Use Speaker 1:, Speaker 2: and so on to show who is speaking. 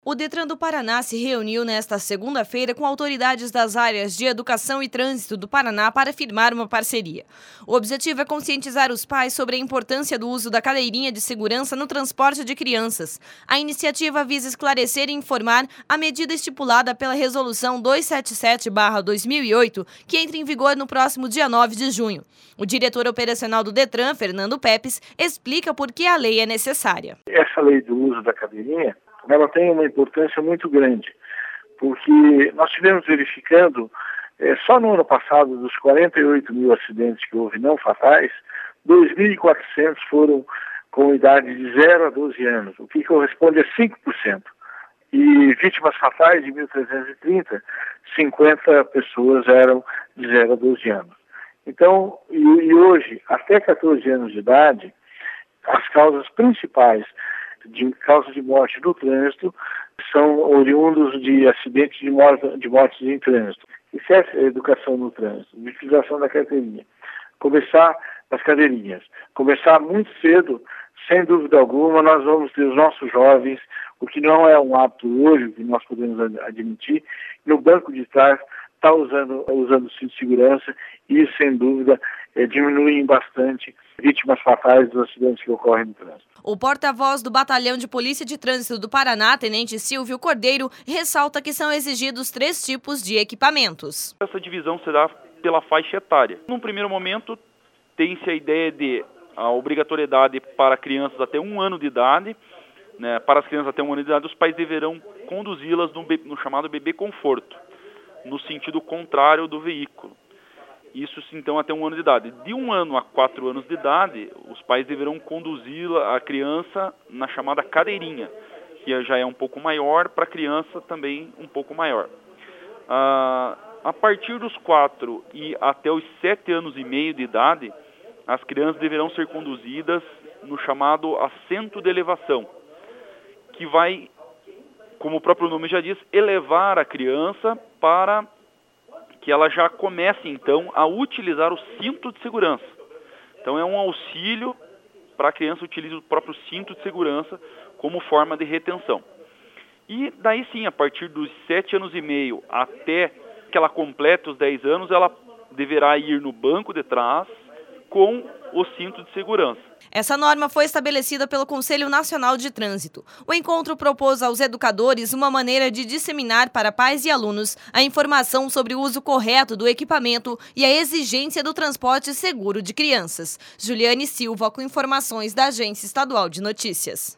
Speaker 1: O Detran do Paraná se reuniu nesta segunda-feira com autoridades das áreas de educação e trânsito do Paraná para firmar uma parceria. O objetivo é conscientizar os pais sobre a importância do uso da cadeirinha de segurança no transporte de crianças. A iniciativa visa esclarecer e informar a medida estipulada pela Resolução 277/2008, que entra em vigor no próximo dia 9 de junho. O diretor operacional do Detran, Fernando Pepes, explica por que a lei é necessária.
Speaker 2: Essa lei do uso da cadeirinha, ela tem uma importância muito grande, porque nós estivemos verificando, só no ano passado, dos 48 mil acidentes que houve não fatais, 2.400 foram com idade de 0 a 12 anos, o que corresponde a 5%. E vítimas fatais de 1.330, 50 pessoas eram de 0 a 12 anos. Então, e hoje, até 14 anos de idade, as causas principais de causa de morte no trânsito são oriundos de acidentes de mortes em trânsito. Isso é educação no trânsito, utilização da carteirinha. Começar as cadeirinhas. Começar muito cedo, sem dúvida alguma, nós vamos ter os nossos jovens, o que não é um hábito hoje, o que nós podemos admitir, no banco de trás, está usando o cinto de segurança e, sem dúvida, diminuem bastante vítimas fatais dos acidentes que ocorrem no trânsito.
Speaker 1: O porta-voz do Batalhão de Polícia de Trânsito do Paraná, Tenente Silvio Cordeiro, ressalta que são exigidos 3 tipos de equipamentos.
Speaker 3: Essa divisão se dá pela faixa etária. Num primeiro momento, tem-se a ideia de a obrigatoriedade para crianças até 1 ano de idade. Né? Para as crianças até 1 ano de idade, os pais deverão conduzi-las no chamado bebê conforto, no sentido contrário do veículo. Isso, então, até 1 ano de idade. De 1 ano a 4 anos de idade, os pais deverão conduzir a criança na chamada cadeirinha, que já é um pouco maior, para a criança também um pouco maior. A partir dos 4 e até os 7 anos e meio de idade, as crianças deverão ser conduzidas no chamado assento de elevação, que vai, como o próprio nome já diz, elevar a criança para que ela já comece, então, a utilizar o cinto de segurança. Então, é um auxílio para a criança utilizar o próprio cinto de segurança como forma de retenção. E daí sim, a partir dos 7 anos e meio até que ela complete os 10 anos, ela deverá ir no banco de trás com o cinto de segurança.
Speaker 1: Essa norma foi estabelecida pelo Conselho Nacional de Trânsito. O encontro propôs aos educadores uma maneira de disseminar para pais e alunos a informação sobre o uso correto do equipamento e a exigência do transporte seguro de crianças. Juliane Silva, com informações da Agência Estadual de Notícias.